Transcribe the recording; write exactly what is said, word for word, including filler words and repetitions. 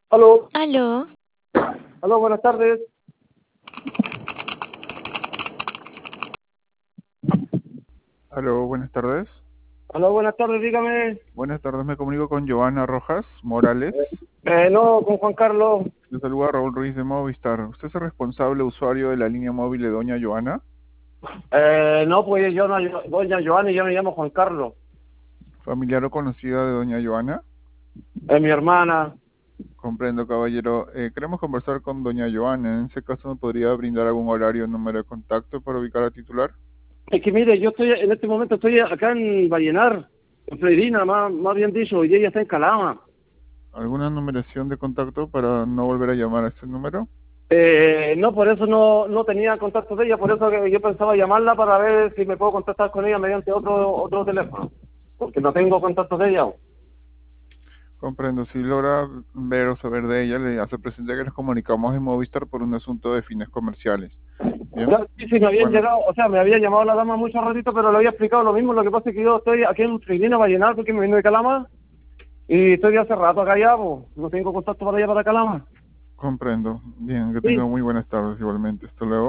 Aló, Aló, aló, buenas tardes. Aló, buenas tardes. Aló, buenas tardes, dígame. Buenas tardes, me comunico con Joana Rojas Morales. Eh, no, con Juan Carlos. Le saluda Raúl Ruiz de Movistar. ¿Usted es el responsable usuario de la línea móvil de doña Joana? Eh, no, pues yo no, yo- doña Joana y yo me llamo Juan Carlos. ¿Familiar o conocida de doña Joana? Es mi hermana. Comprendo, caballero. Eh, queremos conversar con doña Joana. En ese caso, ¿me podría brindar algún horario o número de contacto para ubicar al titular? Es que mire, yo estoy, en este momento estoy acá en Vallenar, en Freirina, más, más bien dicho, y ella está en Calama. ¿Alguna numeración de contacto para no volver a llamar a este número? Eh, no, por eso no, no tenía contacto de ella, por eso que yo pensaba llamarla para ver si me puedo contactar con ella mediante otro, otro teléfono, porque no tengo contacto de ella. Comprendo. Si logra ver o saber de ella, le hace presente que nos comunicamos en Movistar por un asunto de fines comerciales. Bien. Claro, sí, sí, me habían Bueno, llegado, o sea, me había llamado la dama mucho ratito, pero le había explicado lo mismo. Lo que pasa es que yo estoy aquí en Freirina, Vallenar, porque me vino de Calama, y estoy de hace rato acá ya, pues, no tengo contacto para allá, para Calama. comprendo. Bien, que tenga Sí. muy buenas tardes igualmente. Hasta luego.